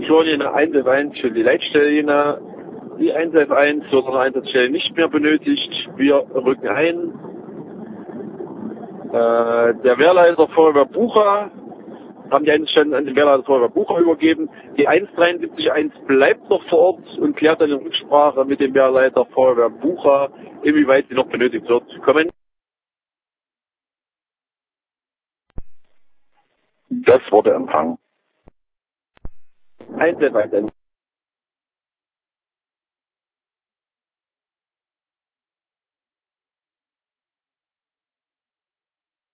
Florian 111 für die Leitstelle, die 111 wird an der Einsatzstelle nicht mehr benötigt. Wir rücken ein. Der Wehrleiter Feuerwehr Bucha, haben die Einsatzstellen an den Wehrleiter Feuerwehr Bucha übergeben. Die 1731 bleibt noch vor Ort und klärt dann in Rücksprache mit dem Wehrleiter Feuerwehr Bucha, inwieweit sie noch benötigt wird. Kommen. Das wurde Empfang. 111.